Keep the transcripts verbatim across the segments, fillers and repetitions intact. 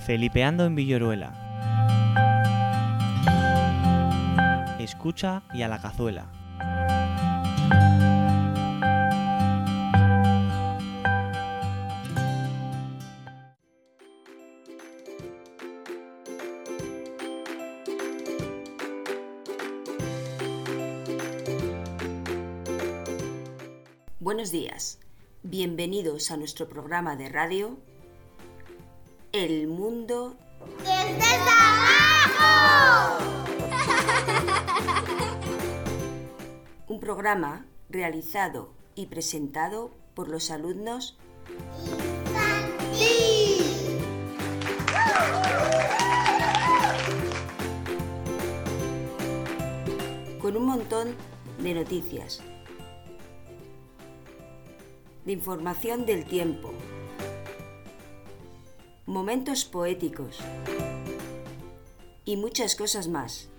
Felipeando en Villoruela. Escucha y a la cazuela. Buenos días, bienvenidos a nuestro programa de radio El Mundo ¡Desde abajo! Un programa realizado y presentado por los alumnos infantil. Con un montón de noticias, de información del tiempo, momentos poéticos y muchas cosas más.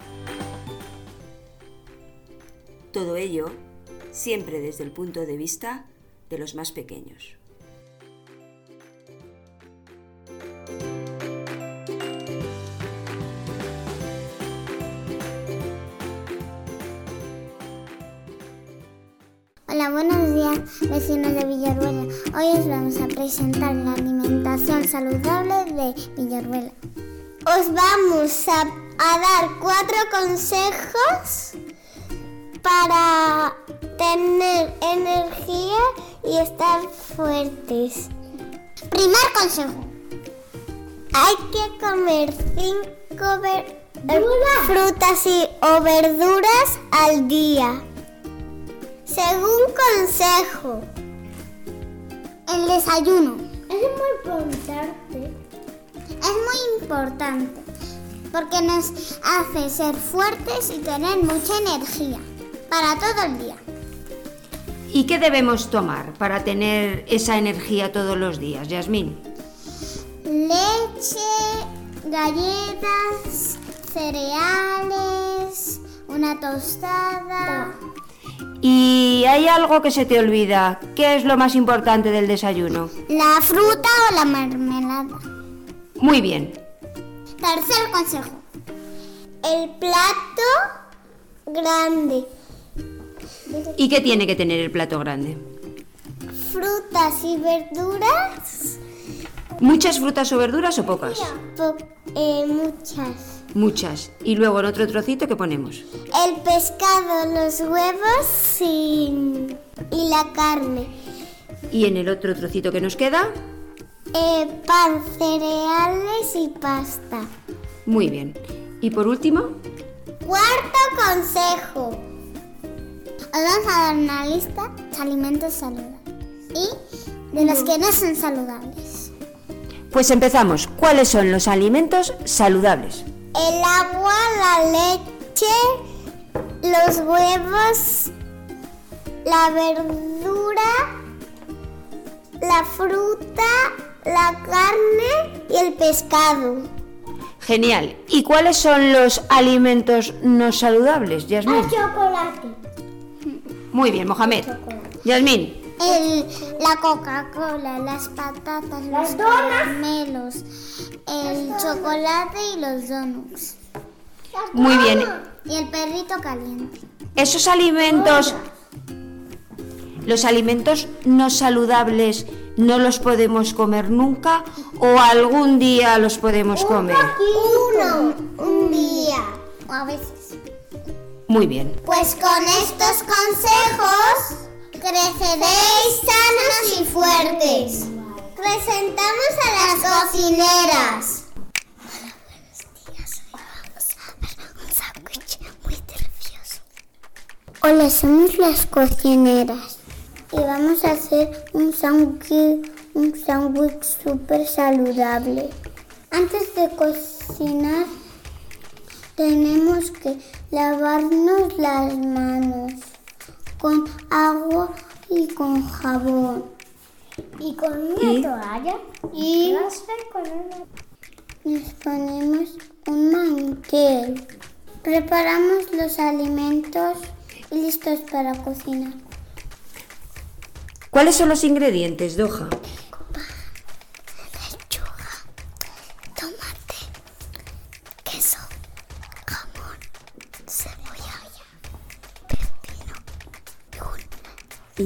Todo ello siempre desde el punto de vista de los más pequeños. Hola, buenos días, vecinos de Villoruela. Hoy os vamos a presentar la alimentación saludable de Villoruela. Os vamos a, a dar cuatro consejos para tener energía y estar fuertes. Primer consejo. Hay que comer cinco ver- frutas y, o verduras al día. Según consejo, el desayuno es muy importante. Es muy importante porque nos hace ser fuertes y tener mucha energía para todo el día. ¿Y qué debemos tomar para tener esa energía todos los días, Yasmín? Leche, galletas, cereales, una tostada. ¿Y hay algo que se te olvida? ¿Qué es lo más importante del desayuno? La fruta o la mermelada. Muy bien. Tercer consejo. El plato grande. ¿Y qué tiene que tener el plato grande? Frutas y verduras. ¿Muchas frutas o verduras o pocas? Po- eh, muchas. Muchas. Y luego en otro trocito, ¿qué ponemos? El pescado, los huevos y, y la carne. ¿Y en el otro trocito que nos queda? Eh, pan, cereales y pasta. Muy bien. Y por último, Cuarto consejo. Os vamos a dar una lista de alimentos saludables y de los que no son saludables. pues empezamos. ¿Cuáles son los alimentos saludables? El agua, la leche, los huevos, la verdura, la fruta, la carne y el pescado. Genial. ¿Y cuáles son los alimentos no saludables, Yasmín? El chocolate. Muy bien, Mohamed. Yasmín. El, la Coca-Cola, las patatas, los caramelos, el chocolate y los donuts. Muy bien. Y el perrito caliente. Esos alimentos, los alimentos no saludables, ¿no los podemos comer nunca o algún día los podemos comer? Uno, un día. O a veces. Muy bien. Pues con estos consejos creceréis sanos y fuertes. Presentamos a las cocineras. Hola, buenos días. Hoy vamos a ver un sándwich muy delicioso. Hola, somos las cocineras y vamos a hacer un sándwich, un sándwich súper saludable. Antes de cocinar tenemos que lavarnos las manos con agua y con jabón. Y con una ¿Y? toalla. Y nos ponemos un mantel. Preparamos los alimentos y listos para cocinar. ¿Cuáles son los ingredientes, Doha? Lechuga, tomate.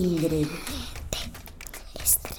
ingrediente estrella.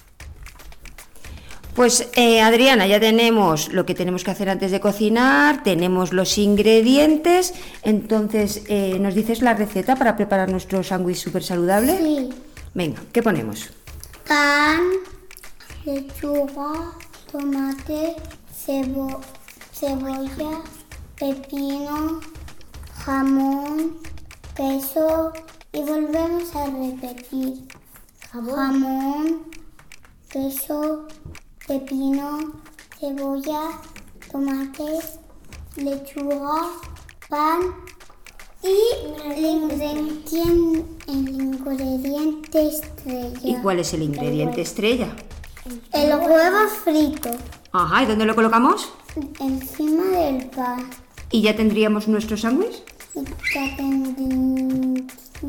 Pues eh, Adriana, ya tenemos lo que tenemos que hacer antes de cocinar, tenemos los ingredientes, entonces eh, ¿nos dices la receta para preparar nuestro sándwich súper saludable? Sí. Venga, ¿qué ponemos? Pan, lechuga, tomate, cebo- cebolla, pepino, jamón, queso y volvemos a repetir. Jamón, queso, pepino, cebolla, tomate, lechuga, pan y el ingrediente, el ingrediente estrella. ¿Y cuál es el ingrediente estrella? El huevo frito Ajá, ¿y dónde lo colocamos? encima del pan. ¿Y ya tendríamos nuestro sándwich? Y ya tendríamos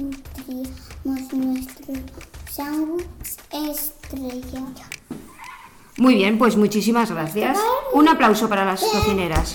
nuestro sándwich estrella. Muy bien, pues muchísimas gracias. Un aplauso para las cocineras.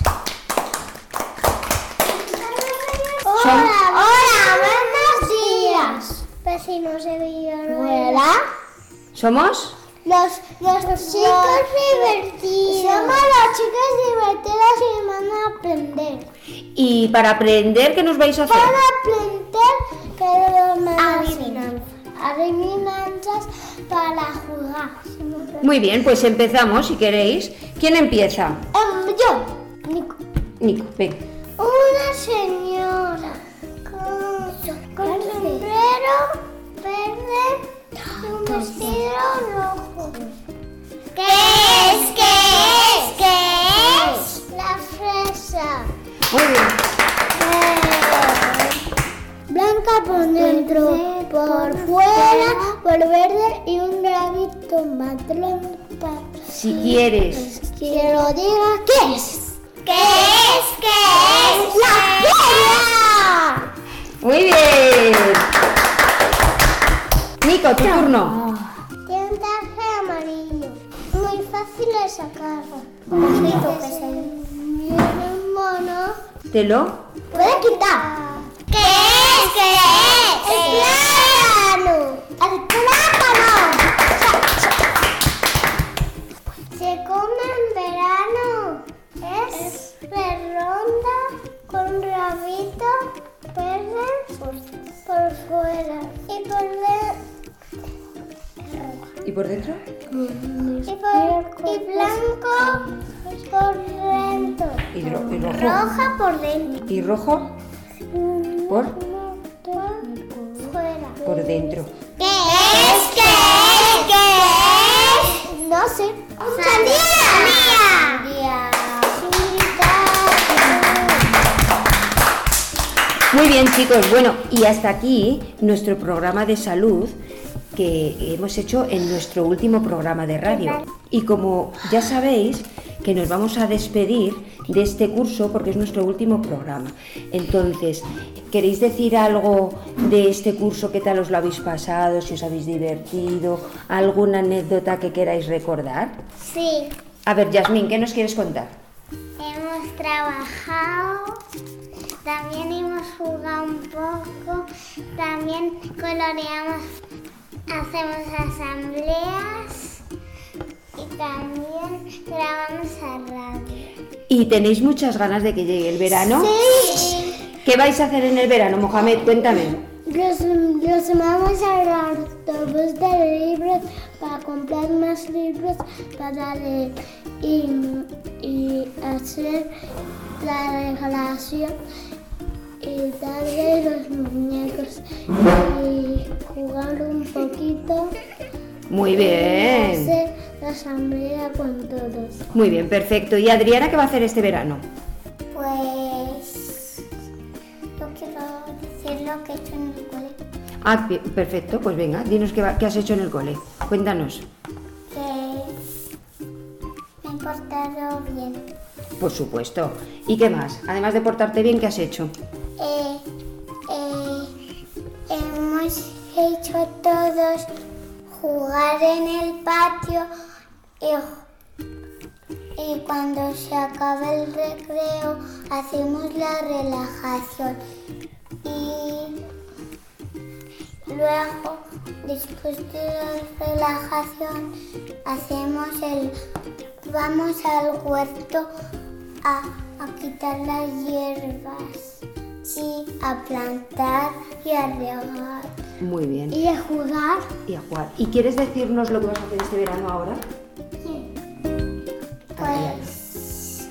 Hola, hola, buenos días. Vecinos de Villanueva. ¿Somos? Los, los chicos divertidos. Somos los chicos divertidos y van a aprender. Y para aprender, ¿qué nos vais a hacer? Para aprender que los adivinanzas. Adivinanzas para jugar. Muy bien, pues empezamos si queréis. ¿Quién empieza? Um, yo, Nico. Nico, ven. Una señora con, con sombrero verde y un vestido rojo. ¿Qué es? ¿Qué es? ¿Qué es? La fresa. Muy bien. Blanca por dentro, por fuera, por verde y un rabito marrón. Si quieres. Que lo diga, ¿qué es? ¿Qué es? ¿Qué es? ¡La feria! Muy bien. Nico, tu turno. Tiene un traje amarillo. Muy fácil de sacarlo. Un ojito que se viene un mono. ¿Te lo? Puede quitar. ¿Qué es? ¿Qué es? El plátano. El plátano. Se come en verano. Es redonda con rabito verde por, por fuera y por dentro. ¿Y por dentro? Y, por, y blanco por dentro. Y, ro- y rojo. Roja por dentro. ¿Y rojo? Por, Por fuera. por dentro. ¿Qué es? ¿Qué es? ¿Qué es? No sé. ¡Sandía! ¡Sandía! Muy bien, chicos. Bueno, y hasta aquí nuestro programa de salud que hemos hecho en nuestro último programa de radio. Y como ya sabéis que nos vamos a despedir de este curso porque es nuestro último programa. Entonces, ¿queréis decir algo de este curso? ¿Qué tal os lo habéis pasado? ¿Si os habéis divertido? ¿Alguna anécdota que queráis recordar? Sí. A ver, Yasmín, ¿qué nos quieres contar? Hemos trabajado, también hemos jugado un poco, también coloreamos, hacemos asambleas y también grabamos a radio. ¿Y tenéis muchas ganas de que llegue el verano? Sí. ¿Qué vais a hacer en el verano, Mohamed? Cuéntame. Los, los vamos a dar autobús de libros para comprar más libros para leer y, y hacer la regalación y darle los muñecos y jugar un poquito. Muy Y bien. hacer la asamblea con todos. Muy bien, perfecto. ¿Y Adriana qué va a hacer este verano? Pues yo quiero decir lo que he hecho en el colegio. Ah, pi- perfecto. Pues venga, dinos qué, va- qué has hecho en el cole. Cuéntanos. Que me he portado bien. Por supuesto. ¿Y qué más? Además de portarte bien, ¿qué has hecho? Eh, eh, hemos hecho todos jugar en el patio y, y cuando se acaba el recreo hacemos la relajación y luego después de la relajación hacemos el... Vamos al huerto a, a quitar las hierbas y a plantar y a regar. Muy bien. Y a jugar. Y a jugar. ¿Y quieres decirnos lo que vas a hacer este verano ahora? Sí. Pues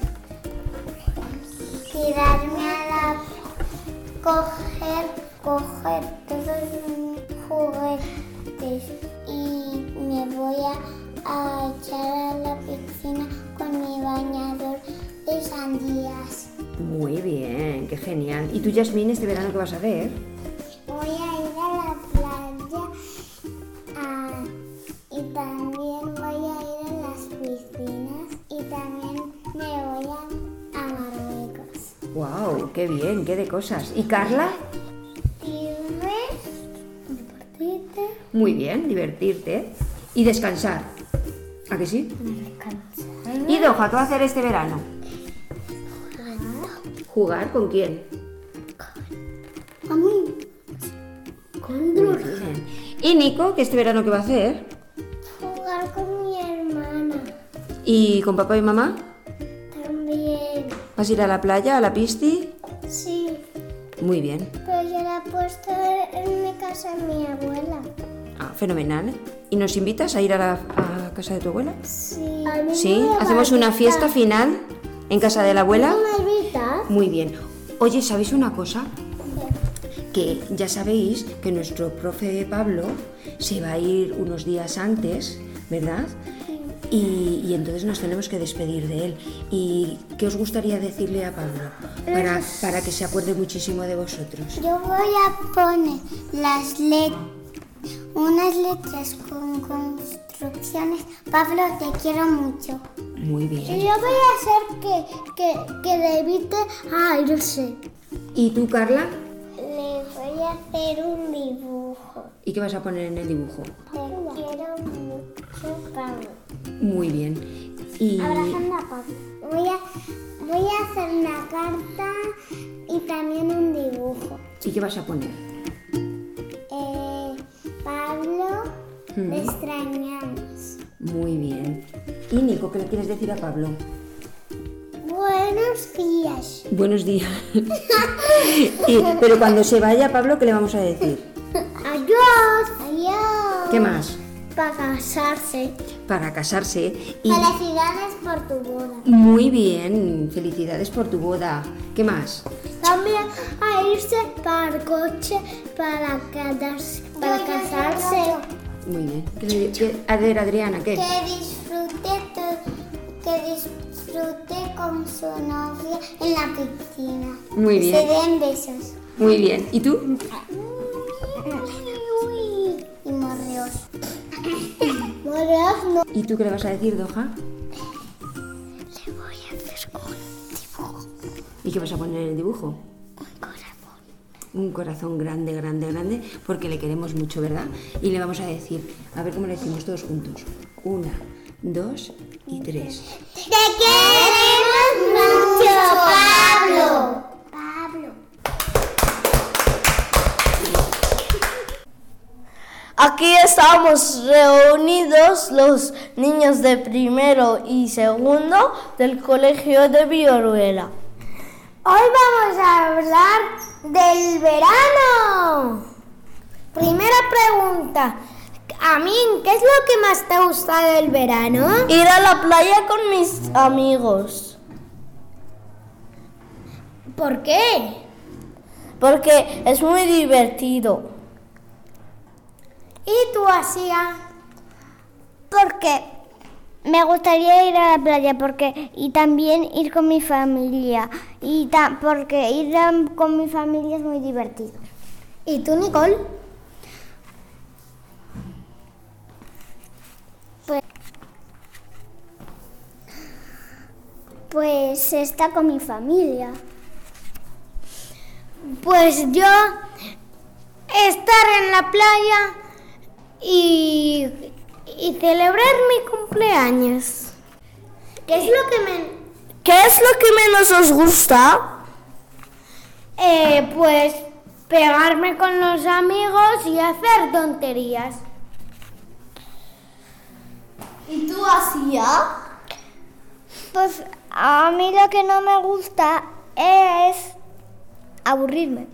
tirarme a la... coger, coger todos mis juguetes y me voy a, a echar a la piscina con mi bañador de sandías. Muy bien, qué genial. ¿Y tú, Yasmín, este verano qué vas a hacer? Voy a ir a la playa a- y también voy a ir a las piscinas y también me voy a, a Marruecos. ¡Wow! ¡Qué bien! ¡Qué de cosas! ¿Y Carla? Irme, divertirte, Muy bien, divertirte y descansar. ¿A que sí? descansar, ¿Y Doha, qué va a hacer este verano? ¿Jugar con quién? a mí, con Muy Dulce, bien. ¿Y Nico, que este verano qué va a hacer? jugar con mi hermana ¿Y con papá y mamá? también. ¿Vas a ir a la playa, a la pisti? Sí, Muy bien. pero yo la he puesto en mi casa de mi abuela. Ah, fenomenal. ¿Y nos invitas a ir a la a casa de tu abuela? Sí. Sí, hacemos una fiesta final en casa de la abuela. ¿Me invitas? Muy bien. Oye, ¿sabéis una cosa? Que ya sabéis que nuestro profe Pablo se va a ir unos días antes, ¿verdad? Y, y entonces nos tenemos que despedir de él. ¿Y qué os gustaría decirle a Pablo para, para que se acuerde muchísimo de vosotros? Yo voy a poner las let- unas letras con construcciones. Pablo, te quiero mucho. Muy Y bien. yo voy a hacer que, que, que le evite a irse. ¿Y tú, Carla? Le voy a hacer un dibujo. ¿Y qué vas a poner en el dibujo? Te quiero mucho, Pablo. Muy bien. Y Abrazando a Pablo. Voy a, voy a hacer una carta y también un dibujo. ¿y qué vas a poner? Eh, Pablo, Mm. te extrañamos. Muy bien. ¿Y Nico, qué le quieres decir a Pablo? Buenos días. Buenos días. Y- pero cuando se vaya Pablo, ¿qué le vamos a decir? Adiós. Adiós. ¿Qué más? Para casarse. Para casarse. Y Felicidades por tu boda. muy bien, felicidades por tu boda. ¿Qué más? También a irse para el coche para, quedarse, para casarse. Muy bien. ¿Qué le- qué- a ver, Adriana, ¿qué? Que disfrute, to- que disfrute con su novia en la piscina. Muy Que bien. se den besos. Muy bien. ¿Y tú? Y morreos. Morreos no. ¿Y tú qué le vas a decir, Doha? Le voy a hacer un dibujo. ¿Y qué vas a poner en el dibujo? Un corazón. Un corazón grande, grande, grande, porque le queremos mucho, ¿verdad? Y le vamos a decir, a ver cómo le decimos todos juntos. Una, dos y tres. ¡Te queremos mucho, Pablo! Pablo. Aquí estamos reunidos los niños de primero y segundo del colegio de Villoruela. Hoy vamos a hablar del verano. Primera pregunta. Amin, ¿qué es lo que más te gusta del verano? Ir a la playa con mis amigos, ¿Por qué? porque es muy divertido. ¿Y tú, Asia? Porque me gustaría ir a la playa porque y también ir con mi familia y ta- porque ir a- con mi familia es muy divertido. ¿Y tú, Nicole? Pues, pues está con mi familia. Pues yo estar en la playa y, y celebrar mi cumpleaños. ¿Qué es lo que me...? ¿Qué es lo que menos os gusta? Eh, pues pegarme con los amigos y hacer tonterías. ¿Y tú hacías? Pues a mí lo que no me gusta es aburrirme.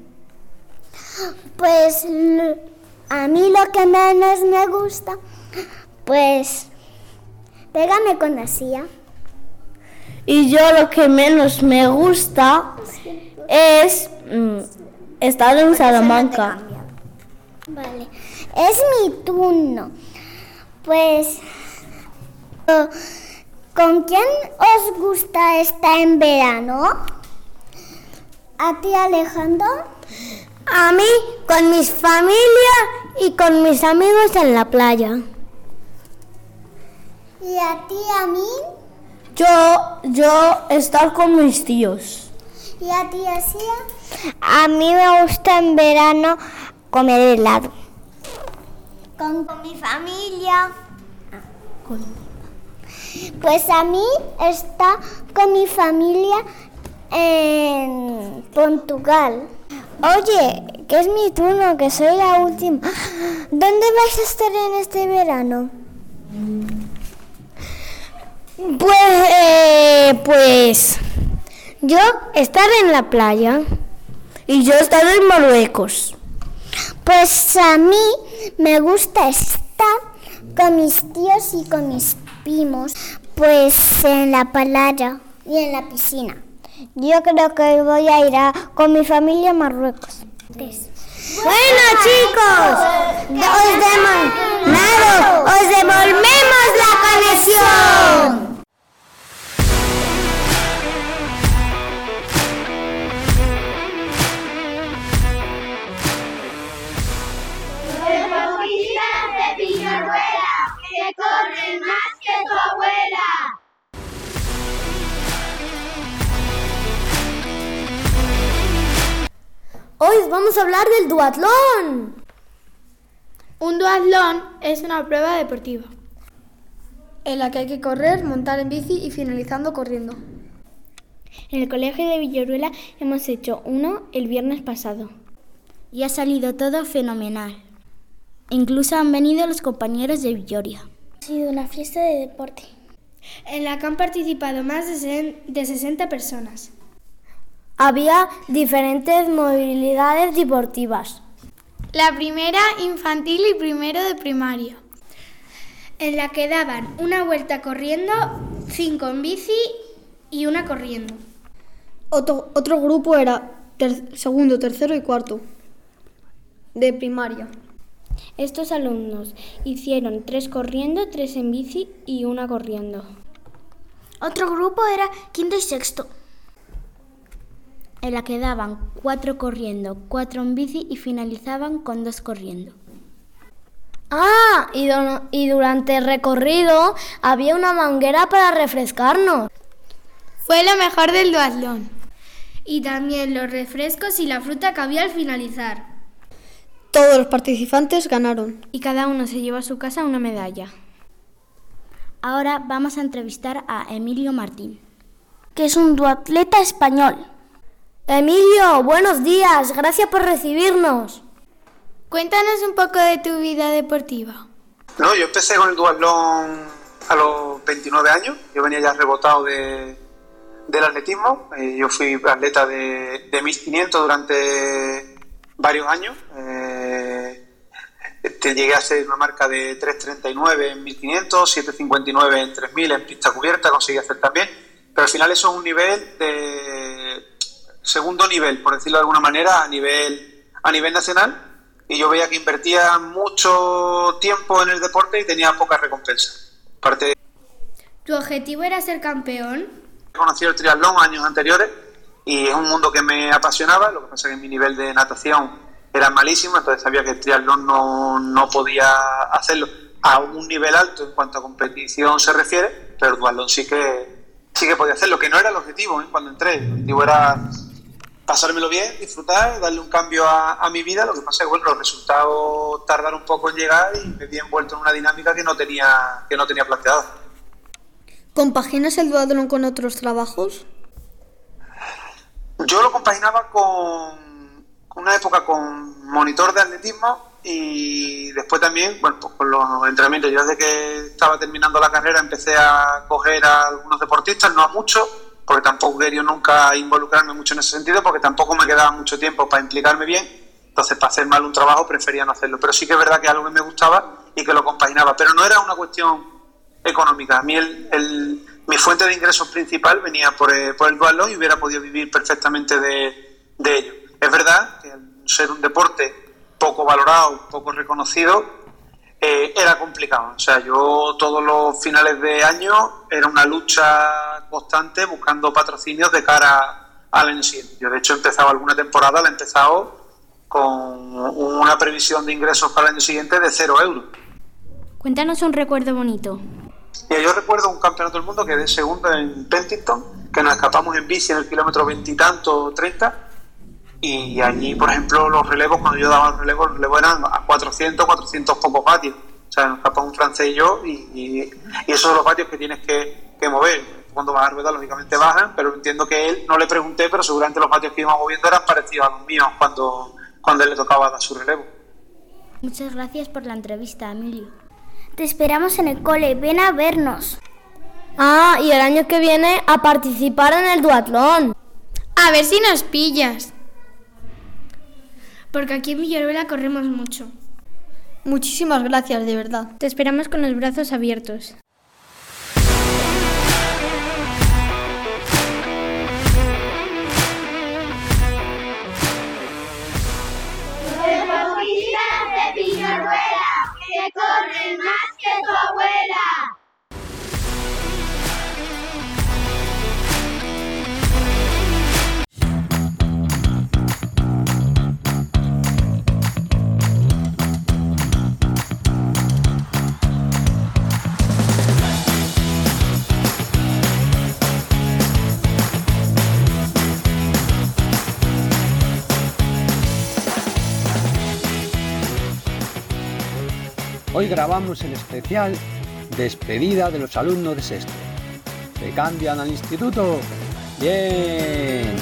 Pues a mí lo que menos me gusta, pues pégame con la silla. Y yo lo que menos me gusta es mm, estar en Salamanca. Vale, es mi turno. Pues, ¿con quién os gusta estar en verano? ¿A ti, Alejandro? A mí, con mis familias y con mis amigos en la playa. ¿Y a ti, a mí? Yo, yo estar con mis tíos. ¿Y a ti, Asia? A mí me gusta en verano comer helado. Con, con mi familia. Pues a mí está con mi familia en Portugal. Oye, que es mi turno, que soy la última. ¿Dónde vais a estar en este verano? Pues, eh, pues, yo estar en la playa y yo estar en Marruecos. Pues a mí me gusta estar con mis tíos y con mis primos, pues en la playa y en la piscina. Yo creo que voy a ir a, con mi familia a Marruecos. Bueno, chicos, os, demo- nada, os devolvemos la conexión. De Villaruela, que corren más que tu abuela. Hoy vamos a hablar del duatlón. Un duatlón es una prueba deportiva en la que hay que correr, montar en bici y finalizando corriendo. En el colegio de Villaruela hemos hecho uno el viernes pasado y ha salido todo fenomenal. Incluso han venido los compañeros de Villoria. Ha sido una fiesta de deporte en la que han participado más de sesenta personas. Había diferentes movilidades deportivas. La primera infantil y primero de primaria, en la que daban una vuelta corriendo, cinco en bici y una corriendo. Otro, otro grupo era ter- segundo, tercero y cuarto de primaria. Estos alumnos hicieron tres corriendo, tres en bici y una corriendo. Otro grupo era quinto y sexto, en la que daban cuatro corriendo, cuatro en bici y finalizaban con dos corriendo. Ah, y, do- y durante el recorrido había una manguera para refrescarnos. Fue lo mejor del duatlón. Y también los refrescos y la fruta que había al finalizar. Todos los participantes ganaron. Y cada uno se llevó a su casa una medalla. Ahora vamos a entrevistar a Emilio Martín, que es un duatleta español. Emilio, buenos días, gracias por recibirnos. Cuéntanos un poco de tu vida deportiva. No, yo empecé con el duatlón a los veintinueve años. Yo venía ya rebotado de, del atletismo. Eh, yo fui atleta de, de mil quinientos durante varios años. Eh, te llegué a hacer una marca de tres treinta y nueve en mil quinientos, siete cincuenta y nueve en tres mil en pista cubierta, conseguí hacer también. Pero al final eso es un nivel de segundo nivel, por decirlo de alguna manera, a nivel, a nivel nacional. Y yo veía que invertía mucho tiempo en el deporte y tenía poca recompensa. Aparte, ¿Tu objetivo era ser campeón? he conocido el triatlón años anteriores y es un mundo que me apasionaba. Lo que pasa es que mi nivel de natación era malísimo, entonces sabía que el triatlón no, no podía hacerlo a un nivel alto en cuanto a competición se refiere, pero el duatlón sí que, sí que podía hacerlo, que no era el objetivo, ¿eh? Cuando entré. El objetivo era pasármelo bien, disfrutar, darle un cambio a, a mi vida. Lo que pasa es que bueno, los resultados tardaron un poco en llegar y me vi envuelto en una dinámica que no tenía, que no tenía planteada. ¿Compaginas el duatlón con otros trabajos? Yo lo compaginaba con una época con monitor de atletismo y después también, bueno, pues con los entrenamientos. Yo desde que estaba terminando la carrera empecé a coger a algunos deportistas, no a muchos, porque tampoco quería nunca involucrarme mucho en ese sentido, porque tampoco me quedaba mucho tiempo para implicarme bien. Entonces, para hacer mal un trabajo prefería no hacerlo. Pero sí que es verdad que es algo que me gustaba y que lo compaginaba. Pero no era una cuestión económica. A mí el, el, mi fuente de ingresos principal venía por el, por el duatlón y hubiera podido vivir perfectamente de, de ello. Es verdad que al ser un deporte poco valorado, poco reconocido, eh, era complicado. O sea, yo todos los finales de año era una lucha constante buscando patrocinios de cara al año siguiente. Yo de hecho he empezado alguna temporada, la he empezado con una previsión de ingresos para el año siguiente de cero euros. Cuéntanos un recuerdo bonito. Y yo recuerdo un campeonato del mundo que de segundo en Penticton, que nos escapamos en bici en el kilómetro veintitanto, treinta, y allí, por ejemplo, los relevos, cuando yo daba los relevos, los relevos eran a cuatrocientos, cuatrocientos pocos vatios. O sea, nos escapamos un francés y yo, y, y, y esos son los vatios que tienes que, que mover. Cuando vas a ruedas, lógicamente bajan, pero entiendo que él, no le pregunté, pero seguramente los vatios que íbamos moviendo eran parecidos a los míos cuando, cuando él le tocaba dar su relevo. Muchas gracias por la entrevista, Emilio. Te esperamos en el cole, ven a vernos. Ah, y el año que viene a participar en el duatlón. A ver si nos pillas. Porque aquí en Villaruela corremos mucho. Muchísimas gracias, de verdad. Te esperamos con los brazos abiertos. Deportistas de Villaruela, que corren más que tu abuela. Hoy grabamos el especial Despedida de los alumnos de sexto. ¿Se cambian al instituto? ¡Bien!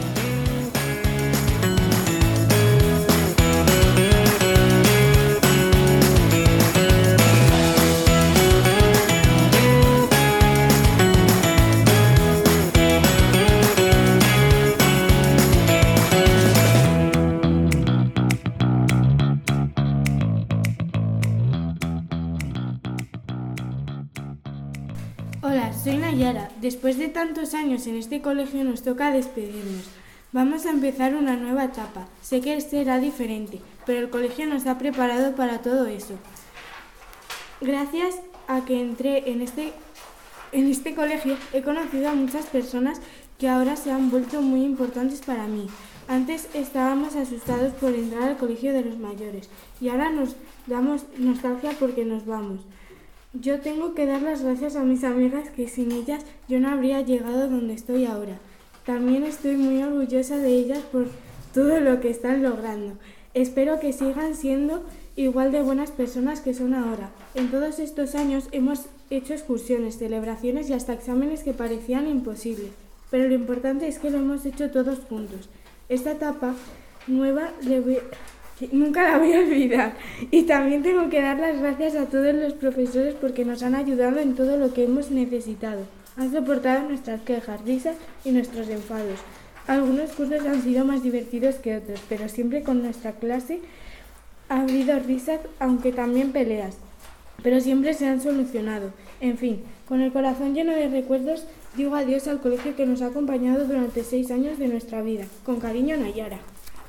Hola, soy Nayara. Después de tantos años en este colegio nos toca despedirnos. Vamos a empezar una nueva etapa. Sé que será diferente, pero el colegio nos ha preparado para todo eso. Gracias a que entré en este, en este colegio he conocido a muchas personas que ahora se han vuelto muy importantes para mí. Antes estábamos asustados por entrar al colegio de los mayores y ahora nos damos nostalgia porque nos vamos. Yo tengo que dar las gracias a mis amigas, que sin ellas yo no habría llegado donde estoy ahora. También estoy muy orgullosa de ellas por todo lo que están logrando. Espero que sigan siendo igual de buenas personas que son ahora. En todos estos años hemos hecho excursiones, celebraciones y hasta exámenes que parecían imposibles. Pero lo importante es que lo hemos hecho todos juntos. Esta etapa nueva le voy... nunca la voy a olvidar. Y también tengo que dar las gracias a todos los profesores porque nos han ayudado en todo lo que hemos necesitado. Han soportado nuestras quejas, risas y nuestros enfados. Algunos cursos han sido más divertidos que otros, pero siempre con nuestra clase ha habido risas, aunque también peleas. Pero siempre se han solucionado. En fin, con el corazón lleno de recuerdos, digo adiós al colegio que nos ha acompañado durante seis años de nuestra vida. Con cariño, Nayara.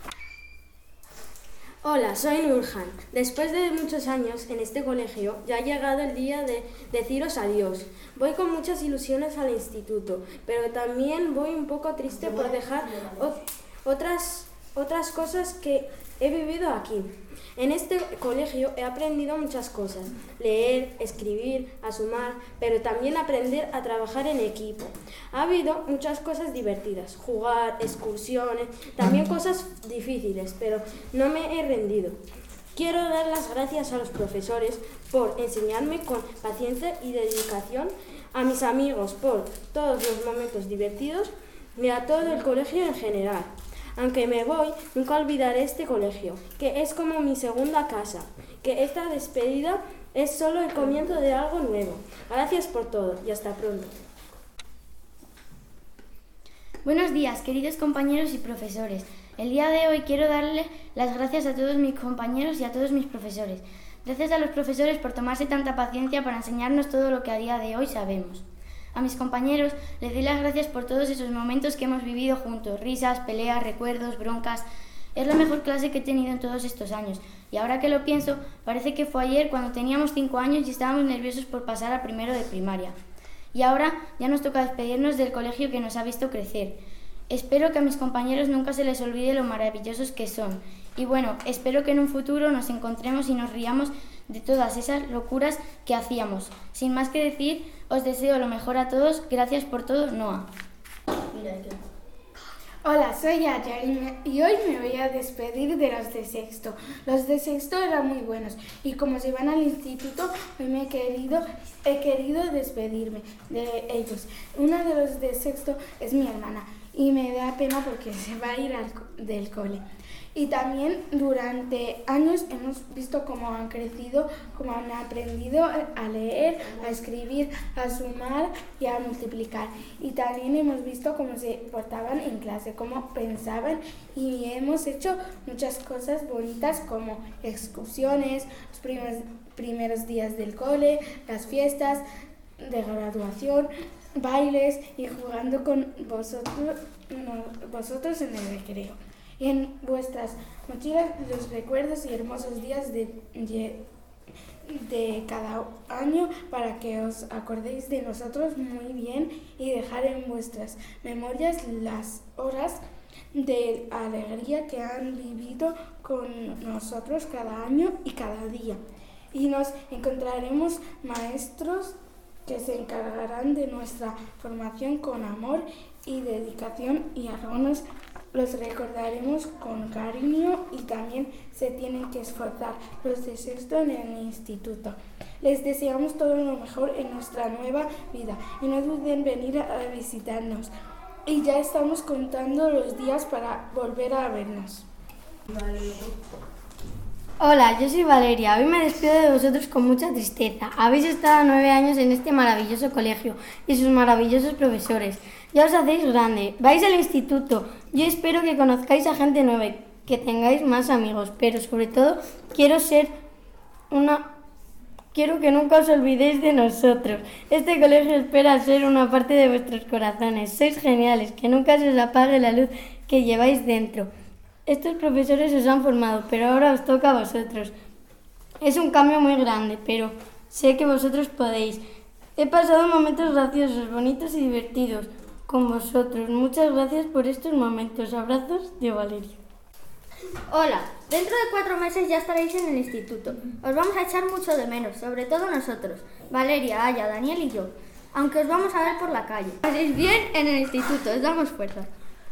Hola, soy Nurhan. Después de muchos años en este colegio, ya ha llegado el día de deciros adiós. Voy con muchas ilusiones al instituto, pero también voy un poco triste por dejar otras, otras cosas que he vivido aquí. En este colegio he aprendido muchas cosas: leer, escribir, a sumar, pero también aprender a trabajar en equipo. Ha habido muchas cosas divertidas: jugar, excursiones, también cosas difíciles, pero no me he rendido. Quiero dar las gracias a los profesores por enseñarme con paciencia y dedicación, a mis amigos por todos los momentos divertidos y a todo el colegio en general. Aunque me voy, nunca olvidaré este colegio, que es como mi segunda casa, que esta despedida es solo el comienzo de algo nuevo. Gracias por todo y hasta pronto. Buenos días, queridos compañeros y profesores. El día de hoy quiero darle las gracias a todos mis compañeros y a todos mis profesores. Gracias a los profesores por tomarse tanta paciencia para enseñarnos todo lo que a día de hoy sabemos. A mis compañeros les doy las gracias por todos esos momentos que hemos vivido juntos, risas, peleas, recuerdos, broncas. Es la mejor clase que he tenido en todos estos años y ahora que lo pienso, parece que fue ayer cuando teníamos cinco años y estábamos nerviosos por pasar a primero de primaria. Y ahora ya nos toca despedirnos del colegio que nos ha visto crecer. Espero que a mis compañeros nunca se les olvide lo maravillosos que son. Y bueno, espero que en un futuro nos encontremos y nos riamos de todas esas locuras que hacíamos. Sin más que decir, os deseo lo mejor a todos. Gracias por todo, Noa. Hola, soy Aya y, me, y hoy me voy a despedir de los de sexto. Los de sexto eran muy buenos y como se van al instituto, hoy me he querido, he querido despedirme de ellos. Una de los de sexto es mi hermana y me da pena porque se va a ir al, del cole. Y también durante años hemos visto cómo han crecido, cómo han aprendido a leer, a escribir, a sumar y a multiplicar. Y también hemos visto cómo se portaban en clase, cómo pensaban y hemos hecho muchas cosas bonitas como excursiones, los primeros, primeros días del cole, las fiestas de graduación, bailes y jugando con vosotros, vosotros en el recreo. Y en vuestras mochilas los recuerdos y hermosos días de, de, de cada año para que os acordéis de nosotros muy bien y dejar en vuestras memorias las horas de alegría que han vivido con nosotros cada año y cada día. Y nos encontraremos maestros que se encargarán de nuestra formación con amor y dedicación y algunos los recordaremos con cariño y también se tienen que esforzar los de sexto en el instituto. Les deseamos todo lo mejor en nuestra nueva vida y no duden en venir a visitarnos. Y ya estamos contando los días para volver a vernos. Hola, yo soy Valeria. Hoy me despido de vosotros con mucha tristeza. Habéis estado nueve años en este maravilloso colegio y sus maravillosos profesores. Ya os hacéis grande, vais al instituto. Yo espero que conozcáis a gente nueva y que tengáis más amigos, pero sobre todo quiero ser una... Quiero que nunca os olvidéis de nosotros. Este colegio espera ser una parte de vuestros corazones. Sois geniales, que nunca se os apague la luz que lleváis dentro. Estos profesores os han formado, pero ahora os toca a vosotros. Es un cambio muy grande, pero sé que vosotros podéis. He pasado momentos graciosos, bonitos y divertidos con vosotros. Muchas gracias por estos momentos. Abrazos de Valeria. Hola, dentro de cuatro meses ya estaréis en el instituto. Os vamos a echar mucho de menos, sobre todo nosotros, Valeria, Aya, Daniel y yo. Aunque os vamos a ver por la calle. Hacéis bien en el instituto, os damos fuerza.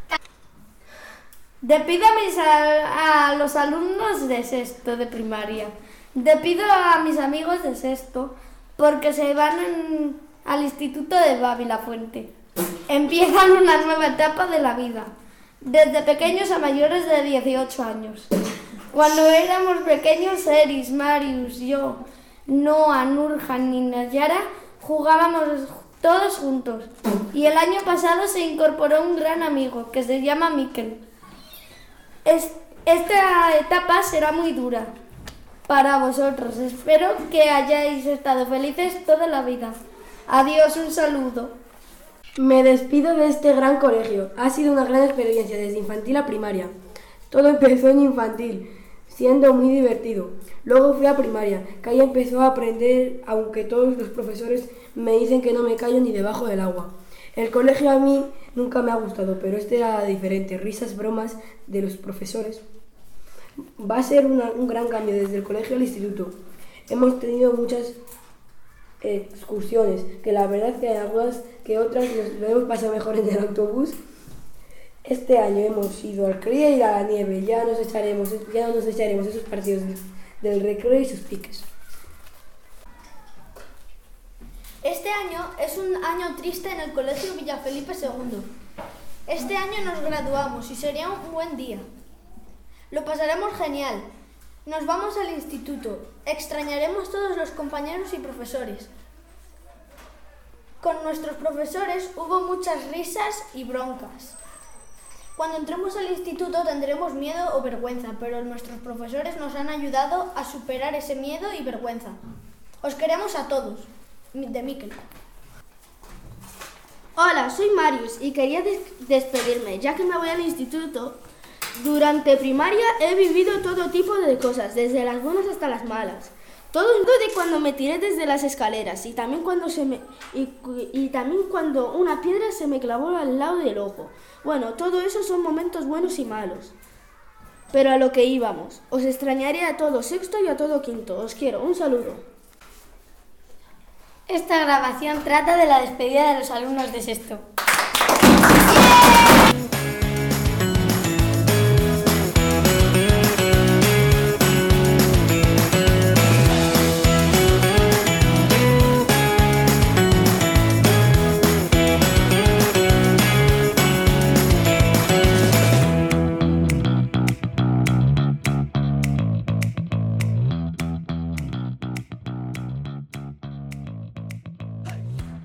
Despido a, mis, a, a los alumnos de sexto de primaria. Despido a mis amigos de sexto porque se van en, al instituto de Babilafuente. Empiezan una nueva etapa de la vida. Desde pequeños a mayores de dieciocho años. Cuando éramos pequeños, Eris, Marius, yo, Noah, Nurhan y Nayara jugábamos todos juntos. Y el año pasado se incorporó un gran amigo que se llama Mikel. Es, esta etapa será muy dura para vosotros. Espero que hayáis estado felices toda la vida. Adiós, un saludo. Me despido de este gran colegio. Ha sido una gran experiencia desde infantil a primaria. Todo empezó en infantil, siendo muy divertido. Luego fui a primaria, que ahí empezó a aprender, aunque todos los profesores me dicen que no me callo ni debajo del agua. El colegio a mí nunca me ha gustado, pero este era diferente. Risas, bromas de los profesores. Va a ser una, un gran cambio desde el colegio al instituto. Hemos tenido muchas excursiones, que la verdad que hay algunas que otras nos lo hemos pasado mejor en el autobús. Este año hemos ido al cría y a la nieve. Ya nos echaremos, ya no nos echaremos esos partidos del recreo y sus piques. Este año es un año triste en el Colegio Villafelipe segundo. Este año nos graduamos y sería un buen día. Lo pasaremos genial. Nos vamos al instituto. Extrañaremos todos los compañeros y profesores. Con nuestros profesores hubo muchas risas y broncas. Cuando entremos al instituto tendremos miedo o vergüenza, pero nuestros profesores nos han ayudado a superar ese miedo y vergüenza. Os queremos a todos. De Miquel. Hola, soy Marius y quería des- despedirme, ya que me voy al instituto. Durante primaria he vivido todo tipo de cosas, desde las buenas hasta las malas. Todo de cuando me tiré desde las escaleras y también cuando se me y, y también cuando una piedra se me clavó al lado del ojo. Bueno, todo eso son momentos buenos y malos. Pero a lo que íbamos. Os extrañaré a todo sexto y a todo quinto. Os quiero. Un saludo. Esta grabación trata de la despedida de los alumnos de sexto.